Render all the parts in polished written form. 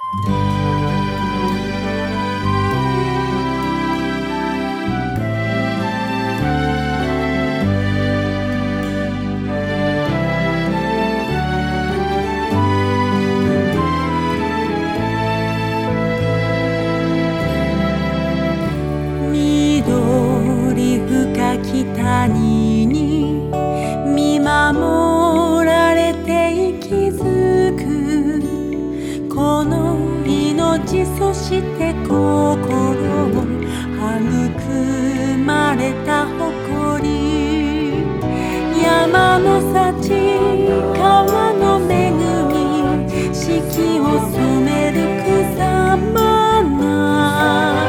緑深き谷に見守られて息づくこの命、そして心を育まれた誇り、山の幸、川の恵み、四季を染める草花、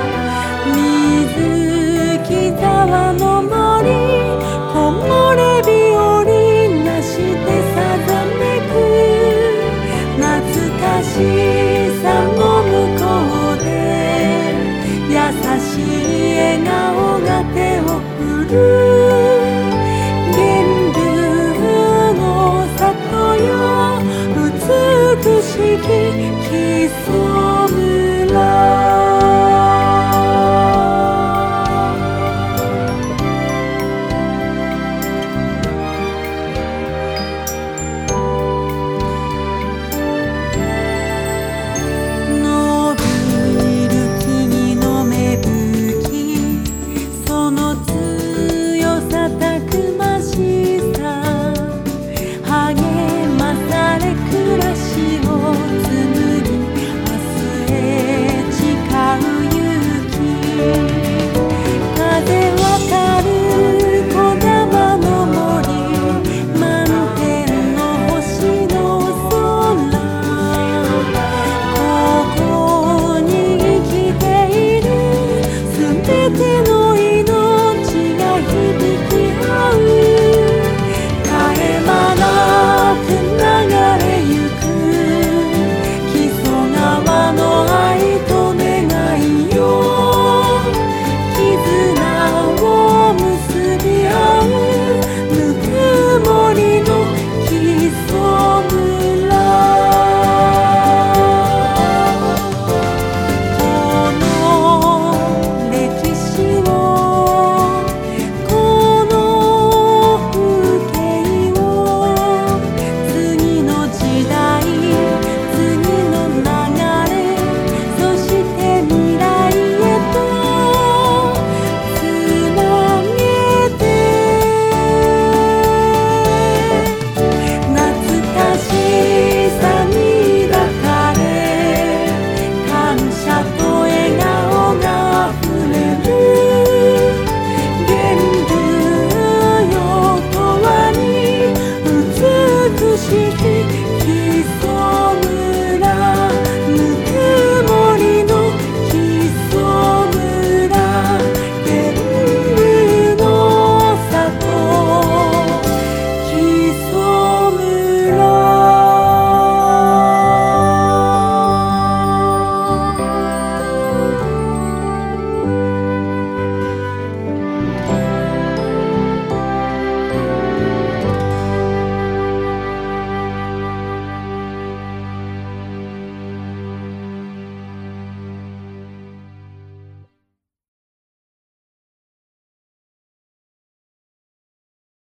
水木沢の森、木漏れ日和なしてさざめく懐かしさの向こうで、優しい笑顔が手を振る。源流の里よ、美しきキス